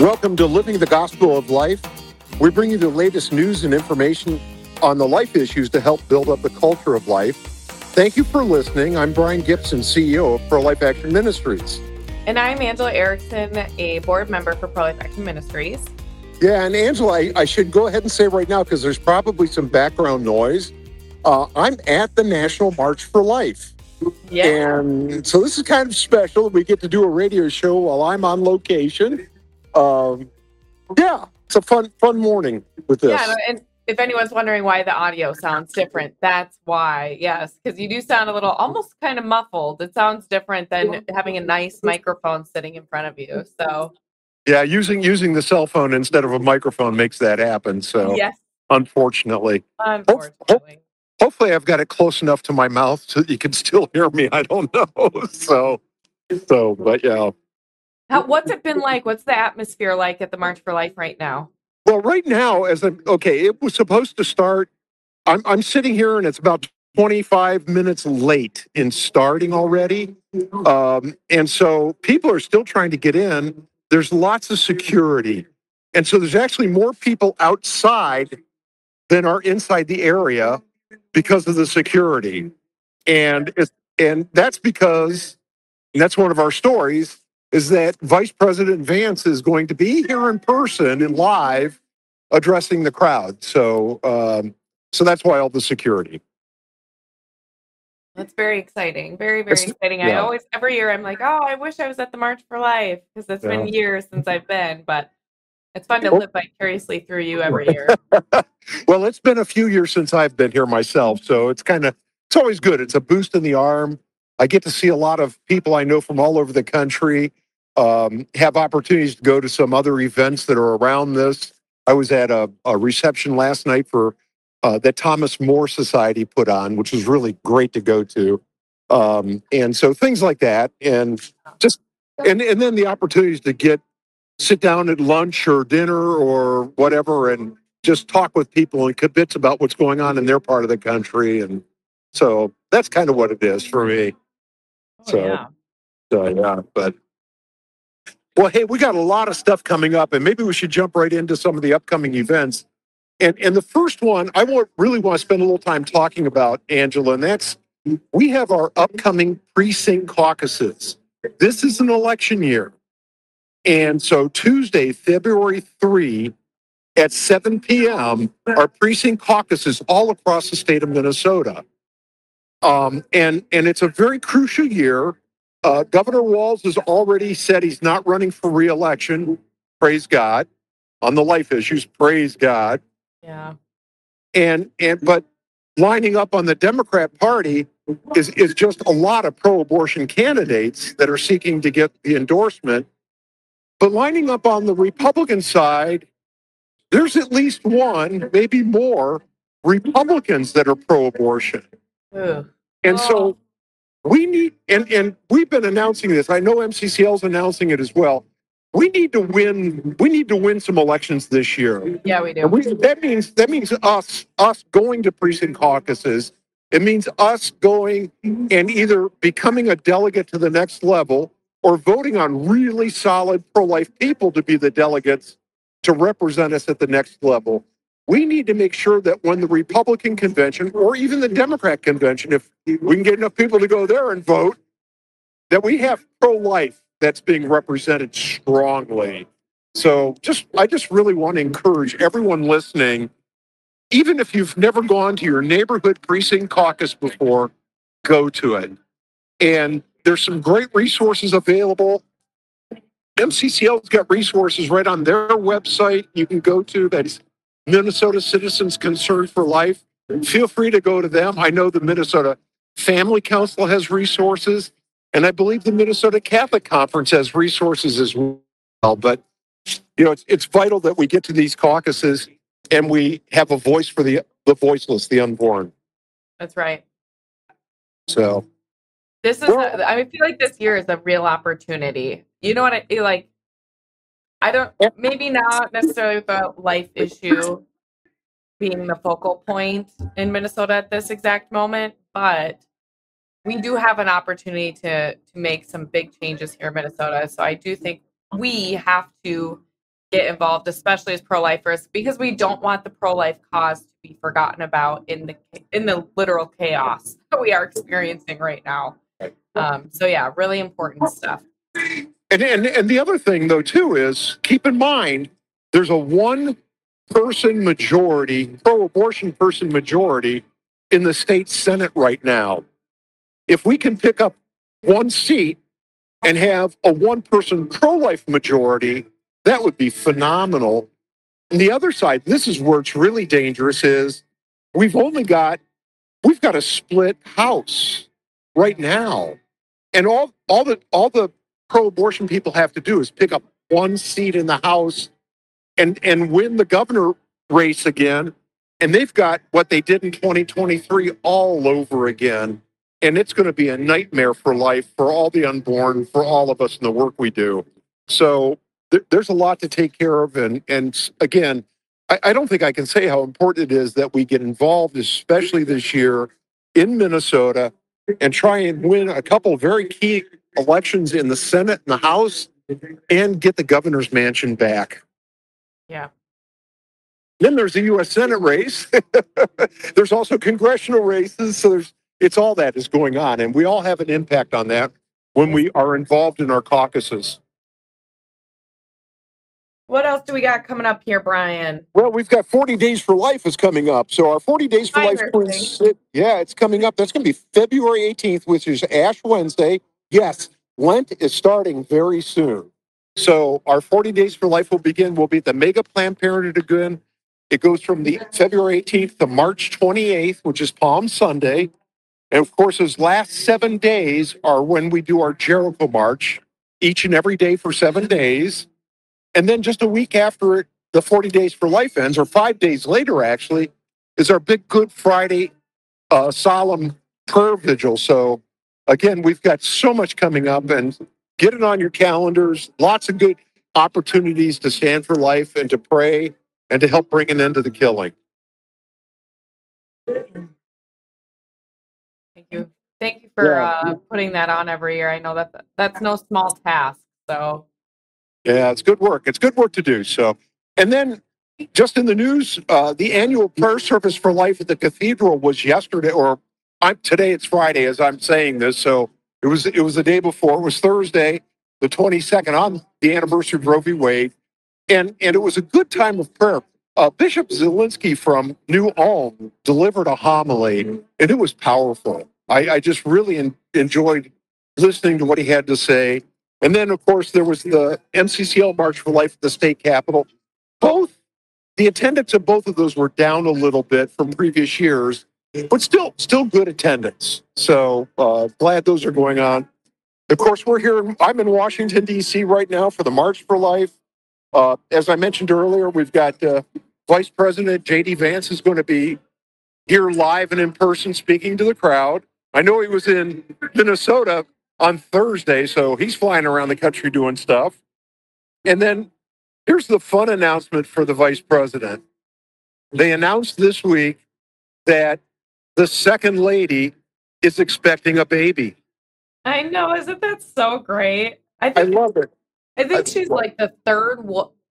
Welcome to Living the Gospel of Life. We bring you the latest news and information on the life issues to help build up the culture of life. Thank you for listening. I'm Brian Gibson, CEO of Pro-Life Action Ministries. And I'm Angela Erickson, a board member for Pro-Life Action Ministries. Yeah, and Angela, I should go ahead and say right now, because there's probably some background noise, I'm at the National March for Life. Yeah. And so this is kind of special. We get to do a radio show while I'm on location. It's a fun morning with this. Yeah, and if anyone's wondering why the audio sounds different, that's why. Yes, because you do sound a little, almost kind of muffled. It sounds different than having a nice microphone sitting in front of you. So yeah, using the cell phone instead of a microphone makes that happen. So yes, unfortunately. Hopefully I've got it close enough to my mouth so that you can still hear me. I don't know. But yeah. What's it been like? What's the atmosphere like at the March for Life right now? Well, right now, it was supposed to start. I'm sitting here and it's about 25 minutes late in starting already. And so people are still trying to get in. There's lots of security. And so there's actually more people outside than are inside the area because of the security. And that's because, and that's one of our stories, is that Vice President Vance is going to be here in person and live addressing the crowd. So that's why all the security. That's very exciting. Very, very exciting. Yeah. Every year I'm like, I wish I was at the March for Life because it's been years since I've been, but it's fun to live vicariously through you every year. Well, it's been a few years since I've been here myself, so it's always good. It's a boost in the arm. I get to see a lot of people I know from all over the country, have opportunities to go to some other events that are around this. I was at a reception last night for that Thomas More Society put on, which was really great to go to. And so things like that, and then the opportunities to sit down at lunch or dinner or whatever and just talk with people and kibitz about what's going on in their part of the country. And so that's kind of what it is for me. But well, hey, we got a lot of stuff coming up, and maybe we should jump right into some of the upcoming events. And the first one I really want to spend a little time talking about, Angela, and that's we have our upcoming precinct caucuses. This is an election year. And so Tuesday, February 3 at 7 p.m. are precinct caucuses all across the state of Minnesota. And it's a very crucial year. Governor Walz has already said he's not running for re-election. Praise God. On the life issues, praise God. Yeah. But lining up on the Democrat Party is just a lot of pro-abortion candidates that are seeking to get the endorsement. But lining up on the Republican side, there's at least one, maybe more, Republicans that are pro-abortion. So we need, and we've been announcing this. I know MCCL is announcing it as well. We need to win some elections this year. Yeah, we do. That means us going to precinct caucuses. It means us going and either becoming a delegate to the next level or voting on really solid pro-life people to be the delegates to represent us at the next level. We need to make sure that when the Republican convention or even the Democrat convention, if we can get enough people to go there and vote, that we have pro-life that's being represented strongly. So I just really want to encourage everyone listening, even if you've never gone to your neighborhood precinct caucus before, go to it. And there's some great resources available. MCCL's got resources right on their website you can go to. That's Minnesota Citizens Concerned for Life. Feel free to go to them. I know the Minnesota Family Council has resources, and I believe the Minnesota Catholic Conference has resources as well. But it's vital that we get to these caucuses and we have a voice for the voiceless, the unborn. That's right. So this is I feel like this year is a real opportunity. You know what I feel like? Maybe not necessarily the life issue being the focal point in Minnesota at this exact moment, but we do have an opportunity to make some big changes here in Minnesota. So I do think we have to get involved, especially as pro-lifers, because we don't want the pro-life cause to be forgotten about in the literal chaos that we are experiencing right now. So yeah, really important stuff. And the other thing though too is keep in mind there's a one-person majority, pro-abortion person majority in the state Senate right now. If we can pick up one seat and have a one-person pro-life majority, that would be phenomenal. And the other side, this is where it's really dangerous, is we've got a split House right now. And all the pro-abortion people have to do is pick up one seat in the House and win the governor race again. And they've got what they did in 2023 all over again. And it's going to be a nightmare for life, for all the unborn, for all of us in the work we do. So there's a lot to take care of. And again, I don't think I can say how important it is that we get involved, especially this year in Minnesota, and try and win a couple of very key elections in the Senate and the House and get the governor's mansion back. Yeah. Then there's the U.S. Senate race. There's also congressional races. So it's all that is going on. And we all have an impact on that when we are involved in our caucuses. What else do we got coming up here, Brian? Well, we've got 40 Days for Life is coming up. So our 40 Days for Life, it's coming up. That's going to be February 18th, which is Ash Wednesday. Yes, Lent is starting very soon. So our 40 Days for Life will begin. We'll be at the Mega Planned Parenthood again. It goes from the February 18th to March 28th, which is Palm Sunday. And of course, those last 7 days are when we do our Jericho March, each and every day for 7 days. And then just a week after the 40 Days for Life ends, or 5 days later, actually, is our big Good Friday solemn prayer vigil. So again, we've got so much coming up, and get it on your calendars. Lots of good opportunities to stand for life and to pray and to help bring an end to the killing. Thank you for putting that on every year. I know that's no small task. So yeah, it's good work. It's good work to do. So, and then just in the news, the annual prayer service for life at the cathedral was yesterday, or today. It's Friday as I'm saying this. So it was the day before. It was Thursday, the 22nd, on the anniversary of Roe v. Wade, and it was a good time of prayer. Bishop Zielinski from New Ulm delivered a homily, and it was powerful. I just really enjoyed listening to what he had to say. And then, of course, there was the MCCL March for Life at the state capitol. The attendance of both of those were down a little bit from previous years, but still good attendance. So glad those are going on. Of course, I'm in Washington, D.C. right now for the March for Life. As I mentioned earlier, we've got Vice President J.D. Vance is going to be here live and in person speaking to the crowd. I know he was in Minnesota on Thursday, so he's flying around the country doing stuff. And then here's the fun announcement for the vice president. They announced this week that the second lady is expecting a baby. I know, isn't that so great? I love it. I think she's like the third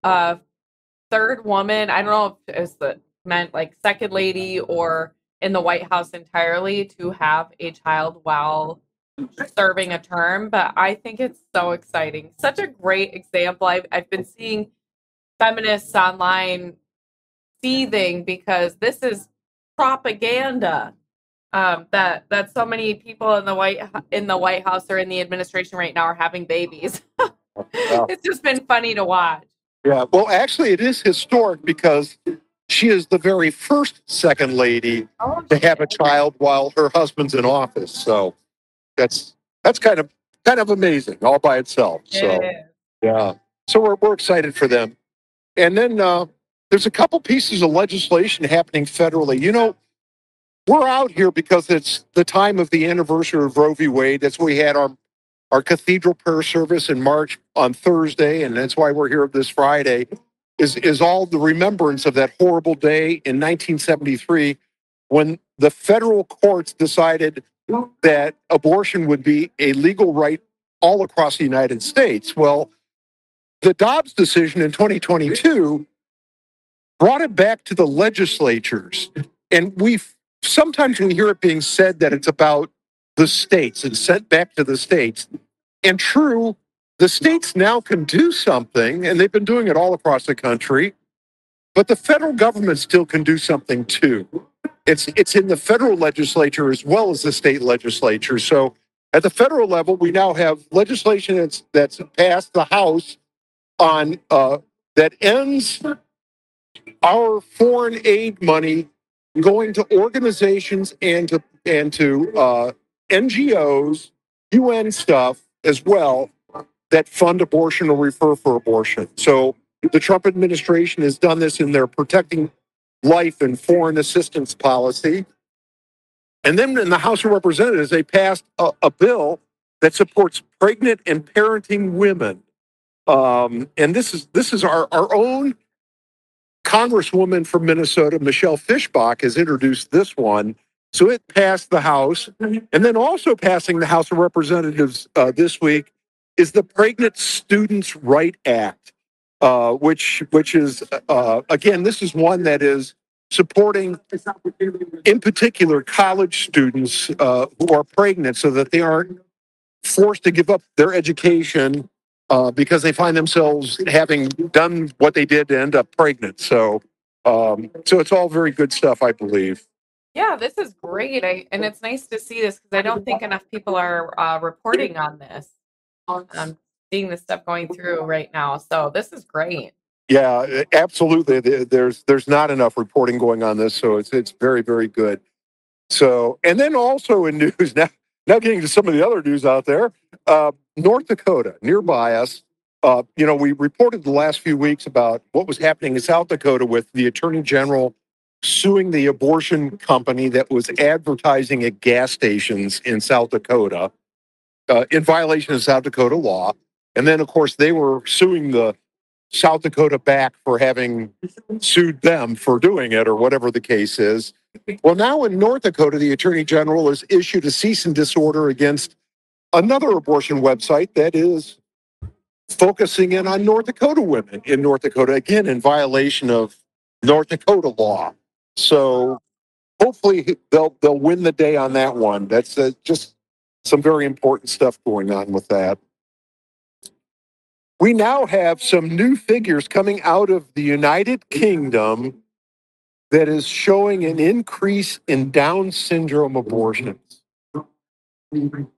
woman. I don't know if it's meant like second lady or in the White House entirely to have a child while serving a term, but I think it's so exciting. Such a great example. I've been seeing feminists online seething because this is propaganda. That so many people in the White House or in the administration right now are having babies. It's just been funny to watch. Yeah, well, actually, it is historic because she is the very first second lady to have a child while her husband's in office. So that's kind of amazing all by itself. So yeah, so we're excited for them. And then there's a couple pieces of legislation happening federally. You know, we're out here because it's the time of the anniversary of Roe v. Wade. That's why we had our cathedral prayer service in March on Thursday, and that's why we're here this Friday, is all the remembrance of that horrible day in 1973 when the federal courts decided that abortion would be a legal right all across the United States. Well, the Dobbs decision in 2022 brought it back to the legislatures. And sometimes we hear it being said that it's about the states and sent back to the states. And true, the states now can do something, and they've been doing it all across the country, but the federal government still can do something too. It's in the federal legislature as well as the state legislature. So at the federal level, we now have legislation that's passed the House on that ends our foreign aid money going to organizations and to NGOs, UN stuff as well, that fund abortion or refer for abortion. So the Trump administration has done this in their protecting life and foreign assistance policy. And then in the House of Representatives, they passed a bill that supports pregnant and parenting women. And this is our own Congresswoman from Minnesota, Michelle Fischbach, has introduced this one. So it passed the House. And then also passing the House of Representatives this week is the Pregnant Students' Right Act, which is, again, this is one that is supporting, in particular, college students who are pregnant so that they aren't forced to give up their education because they find themselves having done what they did to end up pregnant. So it's all very good stuff, I believe. Yeah, this is great. And it's nice to see this because I don't think enough people are reporting on this. I'm seeing this stuff going through right now. So this is great. Yeah, absolutely. There's not enough reporting going on this, so it's very, very good. So, and then also in news, now getting to some of the other news out there, North Dakota, nearby us, we reported the last few weeks about what was happening in South Dakota with the Attorney General suing the abortion company that was advertising at gas stations in South Dakota in violation of South Dakota law. And then, of course, they were suing the South Dakota back for having sued them for doing it or whatever the case is. Well, now in North Dakota, the Attorney General has issued a cease and desist order against another abortion website that is focusing in on North Dakota women in North Dakota, again, in violation of North Dakota law. So hopefully they'll win the day on that one. That's just some very important stuff going on with that. We now have some new figures coming out of the United Kingdom that is showing an increase in Down syndrome abortions. When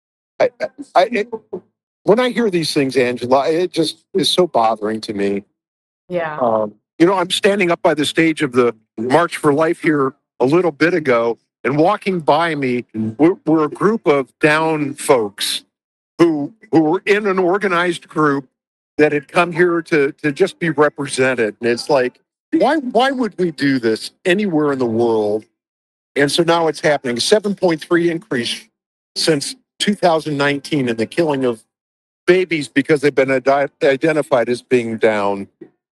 I hear these things, Angela, it just is so bothering to me. Yeah. I'm standing up by the stage of the March for Life here a little bit ago, and walking by me were a group of Down folks who were in an organized group that had come here to just be represented. And it's like, why would we do this anywhere in the world? And so now it's happening. 7.3 increase since 2019 in the killing of babies because they've been identified as being Down.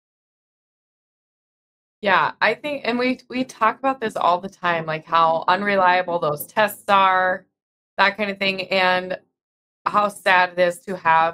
Yeah, I think, and we talk about this all the time, like how unreliable those tests are, that kind of thing, and how sad it is to have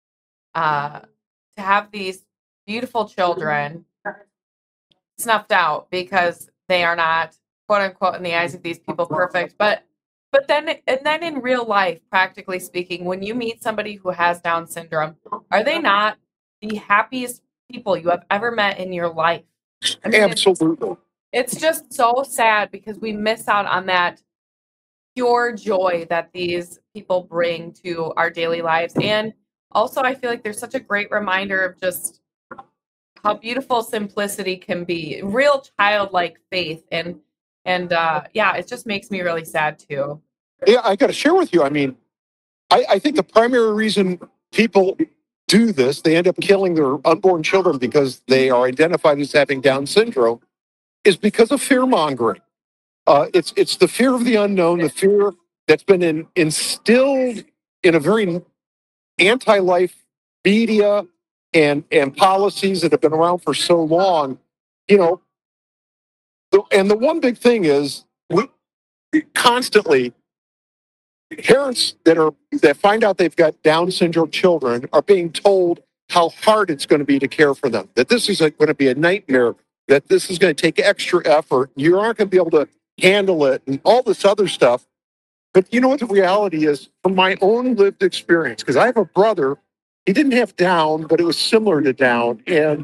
these beautiful children snuffed out because they are not, quote unquote, in the eyes of these people, perfect. But then in real life, practically speaking, when you meet somebody who has Down syndrome, are they not the happiest people you have ever met in your life? I mean, absolutely. It's just so sad because we miss out on that pure joy that these people bring to our daily lives. And also, I feel like there's such a great reminder of just how beautiful simplicity can be, real childlike faith. And yeah, it just makes me really sad too. Yeah, I got to share with you. I mean, I think the primary reason people do this, they end up killing their unborn children because they are identified as having Down syndrome, is because of fear mongering. It's the fear of the unknown, the fear that's been instilled in a very anti-life media and policies that have been around for so long. And the one big thing is we constantly parents that find out they've got Down syndrome children are being told how hard it's going to be to care for them, that this is going to be a nightmare, that this is going to take extra effort. You aren't going to be able to handle it and all this other stuff. But you know what the reality is from my own lived experience, because I have a brother, he didn't have Down, but it was similar to Down. And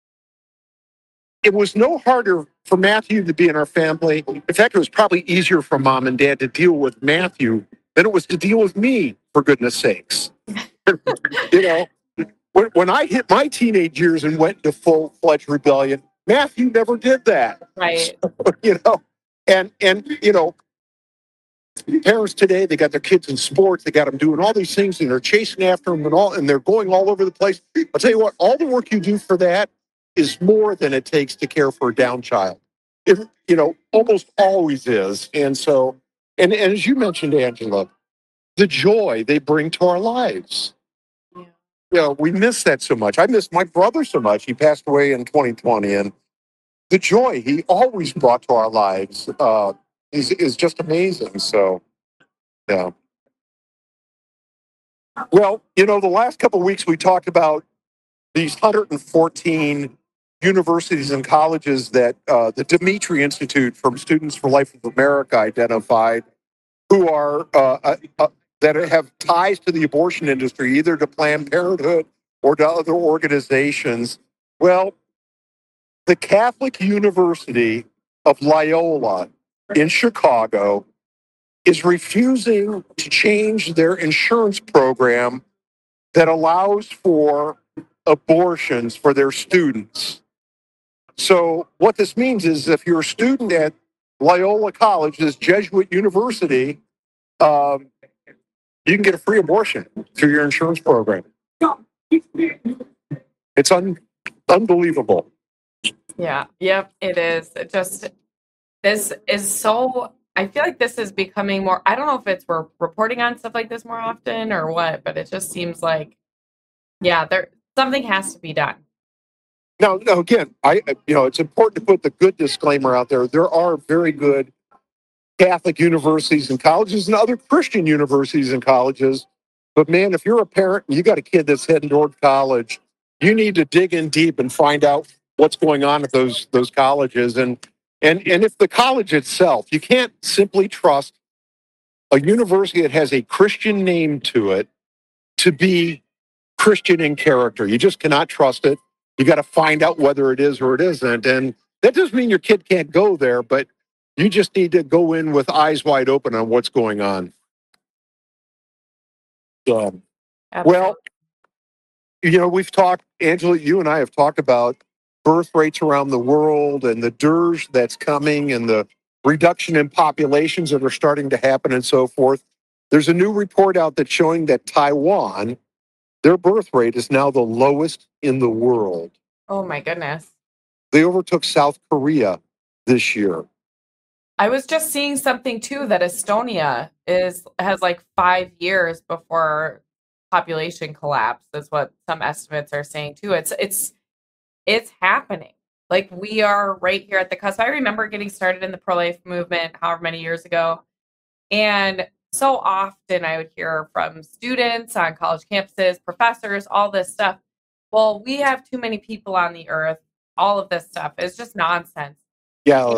it was no harder for Matthew to be in our family. In fact, it was probably easier for mom and dad to deal with Matthew than it was to deal with me, for goodness sakes. You know, when I hit my teenage years and went into full-fledged rebellion, Matthew never did that. Right. You know, and you know, parents today, they got their kids in sports, they got them doing all these things, and they're chasing after them and they're going all over the place. I'll tell you what, all the work you do for that is more than it takes to care for a Down child. It, you know, almost always is. And so, and as you mentioned, Angela, the joy they bring to our lives. Yeah. You know, we miss that so much. I miss my brother so much. He passed away in 2020, and the joy he always brought to our lives is just amazing. So, yeah. Well, you know, the last couple of weeks we talked about these 114 universities and colleges that the Dimitri Institute from Students for Life of America identified, who are that have ties to the abortion industry, either to Planned Parenthood or to other organizations. Well, the Catholic University of Loyola in Chicago is refusing to change their insurance program that allows for abortions for their students. So what this means is if you're a student at Loyola College, this Jesuit university, you can get a free abortion through your insurance program. It's unbelievable. Yeah. Yep. It is. It just, this is so, I feel like this is becoming more, I don't know if we're reporting on stuff like this more often or what, but it just seems like, yeah, something has to be done. Now, again, it's important to put the good disclaimer out there. There are very good Catholic universities and colleges and other Christian universities and colleges. But man, if you're a parent and you got a kid that's heading toward college, you need to dig in deep and find out what's going on at those colleges. And if the college itself, you can't simply trust a university that has a Christian name to it to be Christian in character. You just cannot trust it. You got to find out whether it is or it isn't. And that doesn't mean your kid can't go there, but you just need to go in with eyes wide open on what's going on. Well, you know, we've talked, Angela, you and I have talked about birth rates around the world and the dirge that's coming and the reduction in populations that are starting to happen and so forth. There's a new report out that's showing that Taiwan, their birth rate is now the lowest in the world. Oh my goodness. They overtook South Korea this year. I was just seeing something too that Estonia has like 5 years before population collapse. Is what some estimates are saying too. It's happening. Like we are right here at the cusp. I remember getting started in the pro-life movement however many years ago, and so often I would hear from students on college campuses, professors, all this stuff. Well, we have too many people on the earth. All of this stuff is just nonsense. Yeah.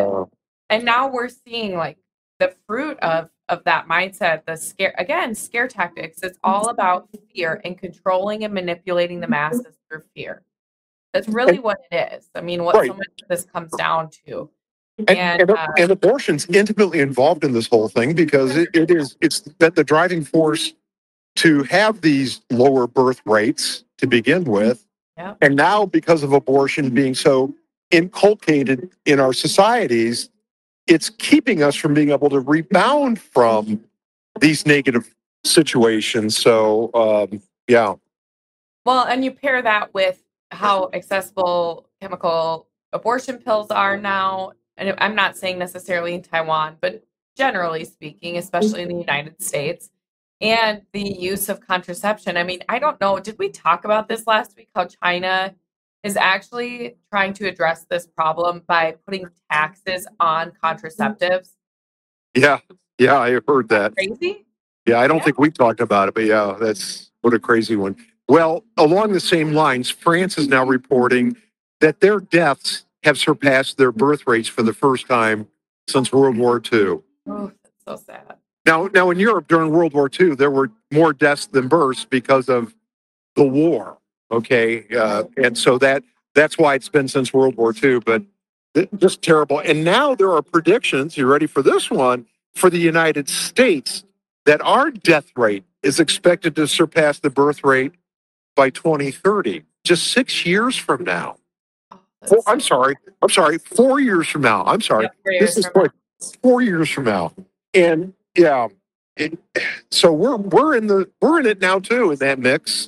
And now we're seeing like the fruit of that mindset, the scare tactics. It's all about fear and controlling and manipulating the masses through fear. That's really what it is. I mean, what so much of this comes down to. And abortion's intimately involved in this whole thing because it's that the driving force to have these lower birth rates to begin with. Yep. And now because of abortion being so inculcated in our societies, it's keeping us from being able to rebound from these negative situations. So, yeah. Well, and you pair that with how accessible chemical abortion pills are now. And I'm not saying necessarily in Taiwan, but generally speaking, especially in the United States, and the use of contraception. I mean, I don't know. Did we talk about this last week? How China is actually trying to address this problem by putting taxes on contraceptives. Yeah, I heard that. Crazy? Yeah, I don't think we talked about it, but yeah, that's what a crazy one. Well, along the same lines, France is now reporting that their deaths have surpassed their birth rates for the first time since World War II. Oh, that's so sad. Now in Europe during World War II, there were more deaths than births because of the war. Okay, and so that's why it's been since World War II. But just terrible. And now there are predictions. You ready for this one? For the United States, that our death rate is expected to surpass the birth rate by 2030, just 6 years from now. Oh, I'm sorry, 4 years from now. I'm sorry. yeah, 4 This years is from like 4 years from now. And yeah, so we're in it now too in that mix.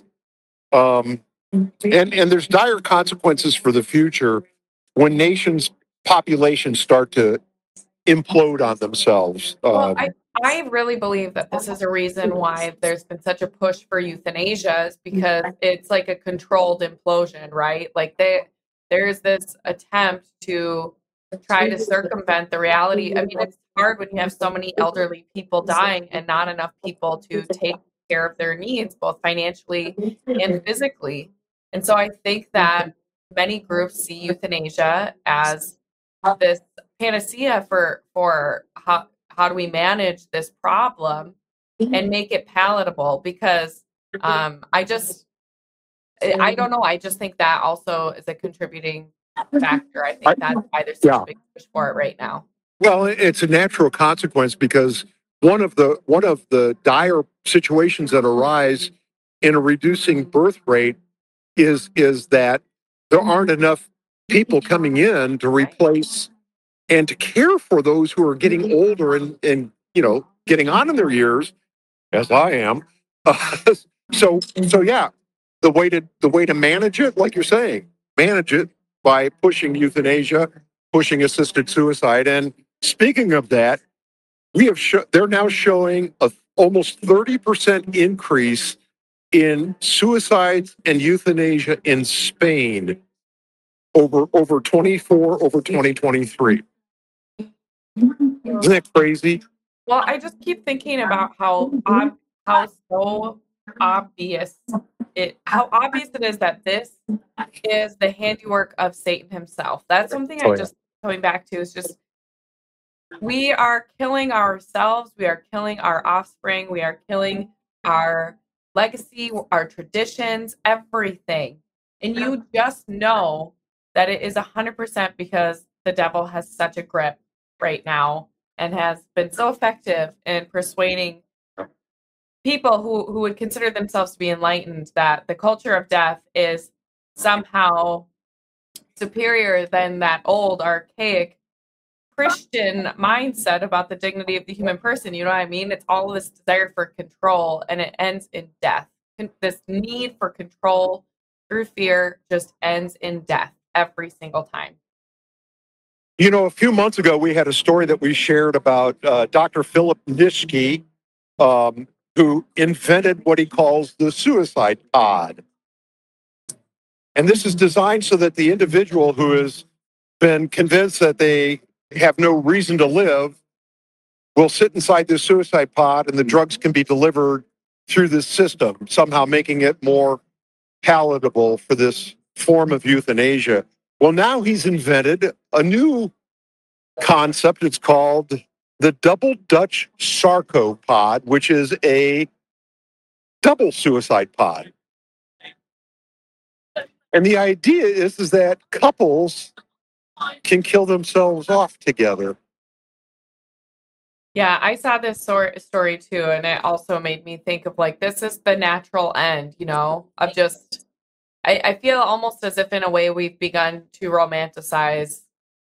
And there's dire consequences for the future when nations' populations start to implode on themselves. Well, I really believe that this is a reason why there's been such a push for euthanasia is because it's like a controlled implosion, right? Like there's this attempt to try to circumvent the reality. I mean, it's hard when you have so many elderly people dying and not enough people to take care of their needs, both financially and physically. And so I think that many groups see euthanasia as this panacea for how do we manage this problem and make it palatable because I don't know, I just think that also is a contributing factor. I think that's why there's such a big push for it right now. Well, it's a natural consequence because one of the dire situations that arise in a reducing birth rate is that there aren't enough people coming in to replace and to care for those who are getting older and getting on in their years, as I am. So yeah, the way to manage it, like you're saying, manage it by pushing euthanasia, pushing assisted suicide. And speaking of that, they're now showing a almost 30% increase in suicides and euthanasia in Spain over 2023. Isn't that crazy? Well, I just keep thinking about how so obvious how obvious it is that this is the handiwork of Satan himself. That's something I just coming back to is just we are killing ourselves, we are killing our offspring, we are killing our legacy, our traditions, everything. And you just know that it is 100% because the devil has such a grip right now and has been so effective in persuading people who would consider themselves to be enlightened that the culture of death is somehow superior than that old archaic Christian mindset about the dignity of the human person. You know what I mean? It's all this desire for control and it ends in death. This need for control through fear just ends in death every single time. A few months ago, we had a story that we shared about Dr. Philip Nitschke, who invented what he calls the suicide pod. And this is designed so that the individual who has been convinced that they have no reason to live will sit inside this suicide pod and the drugs can be delivered through this system, somehow making it more palatable for this form of euthanasia. Well, now he's invented a new concept. It's called the double Dutch sarcopod, which is a double suicide pod. And the idea is that couples can kill themselves off together. Yeah, I saw this story too, and it also made me think of like this is the natural end, of just. I feel almost as if in a way we've begun to romanticize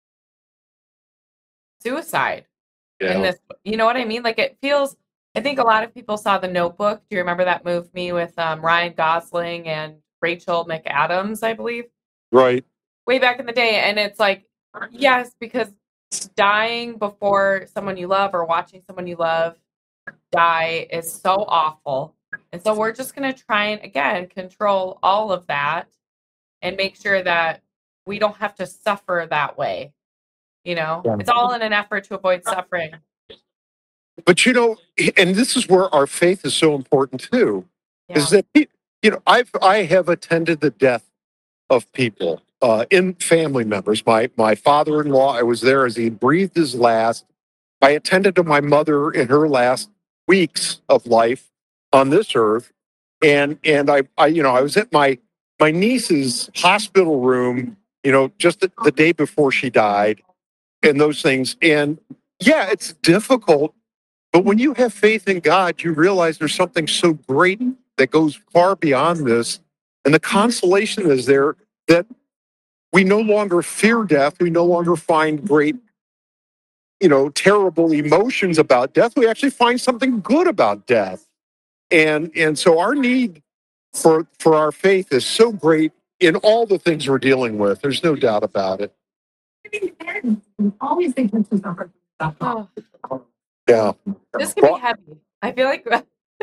suicide. Yeah. In this, you know what I mean? Like it feels. I think a lot of people saw The Notebook. Do you remember that movie with Ryan Gosling and Rachel McAdams, I believe? Right. Way back in the day, and it's like, yes, because dying before someone you love or watching someone you love die is so awful. And so we're just going to try and, again, control all of that and make sure that we don't have to suffer that way. It's all in an effort to avoid suffering. But, and this is where our faith is so important too, is that I have attended the death of people in family members. My father-in-law, I was there as he breathed his last. I attended to my mother in her last weeks of life on this earth, and I was at my niece's hospital room, just the day before she died, and those things. And yeah, it's difficult, but when you have faith in God, you realize there's something so great that goes far beyond this, and the consolation is there that we no longer fear death. We no longer find great, terrible emotions about death. We actually find something good about death. And so our need for our faith is so great in all the things we're dealing with. There's no doubt about it. Always thinking to something. Yeah. This can be heavy. I feel like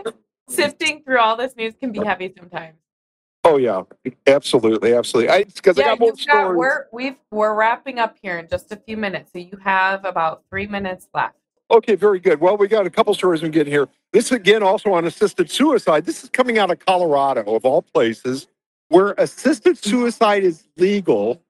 sifting through all this news can be heavy sometimes. Oh yeah, absolutely. I got more stories. We're wrapping up here in just a few minutes, so you have about 3 minutes left. Okay, very good. Well, we got a couple stories we get here. This again also on assisted suicide. This is coming out of Colorado, of all places, where assisted suicide is legal.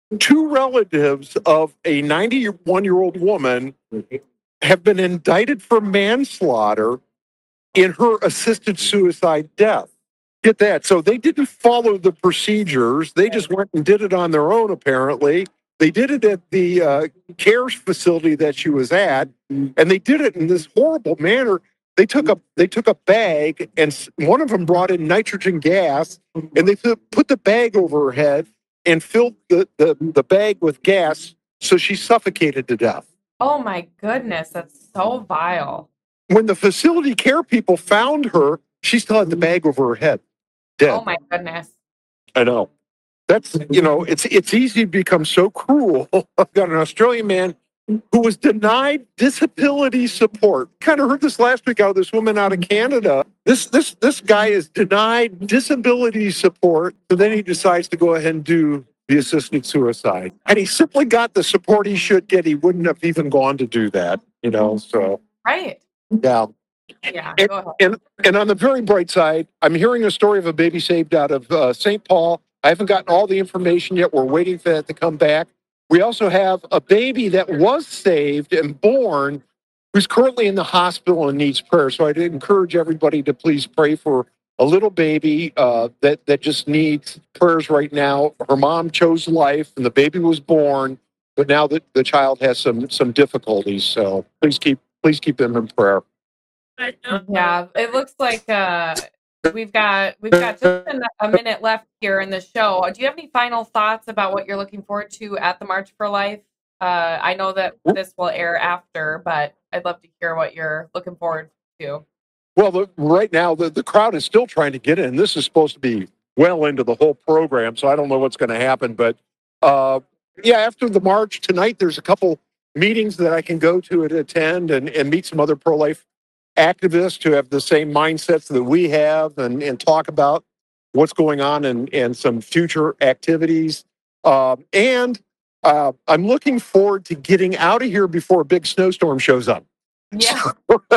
2 relatives of a 91-year-old woman have been indicted for manslaughter in her assisted suicide death. Get that. So they didn't follow the procedures. They just went and did it on their own, apparently. They did it at the care facility that she was at, and they did it in this horrible manner. They took a bag, and one of them brought in nitrogen gas, and they put the bag over her head and filled the bag with gas, so she suffocated to death. Oh my goodness, that's so vile. When the facility care people found her, she still had the bag over her head, dead. Oh my goodness. I know. That's, it's easy to become so cruel. I've got an Australian man who was denied disability support. Kind of heard this last week out of this woman out of Canada. This guy is denied disability support, so then he decides to go ahead and do the assisted suicide. And he simply got the support he should get. He wouldn't have even gone to do that, so. Right. Yeah. Yeah. And on the very bright side, I'm hearing a story of a baby saved out of St. Paul. I haven't gotten all the information yet. We're waiting for that to come back. We also have a baby that was saved and born who's currently in the hospital and needs prayer. So I'd encourage everybody to please pray for a little baby that just needs prayers right now. Her mom chose life and the baby was born, but now the child has some difficulties. So please keep them in prayer. Yeah, it looks like we've got just a minute left here in the show. Do you have any final thoughts about what you're looking forward to at the March for Life? I know that this will air after, but I'd love to hear what you're looking forward to. Well, right now, the crowd is still trying to get in. This is supposed to be well into the whole program, so I don't know what's going to happen. But after the march tonight, there's a couple meetings that I can go to and attend and meet some other pro-life activists who have the same mindsets that we have and talk about what's going on and some future activities. And I'm looking forward to getting out of here before a big snowstorm shows up. Yeah.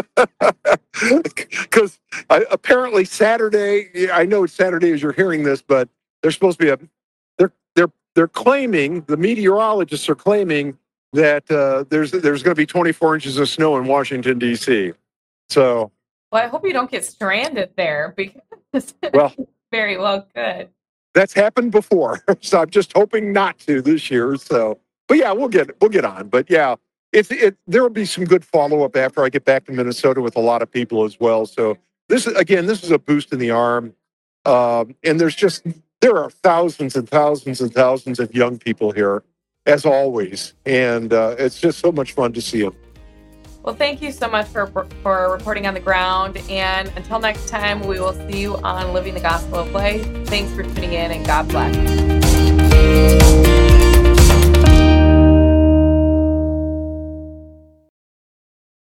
Because apparently Saturday, I know it's Saturday as you're hearing this, but there's supposed to be they're claiming, the meteorologists are claiming that there's going to be 24 inches of snow in Washington, D.C. So, well, I hope you don't get stranded there because very well could. That's happened before, so I'm just hoping not to this year. So, but yeah, we'll get on. But yeah, there will be some good follow up after I get back to Minnesota with a lot of people as well. So this is a boost in the arm, and there are thousands and thousands and thousands of young people here, as always, and it's just so much fun to see them. Well, thank you so much for reporting on the ground. And until next time, we will see you on Living the Gospel of Life. Thanks for tuning in, and God bless.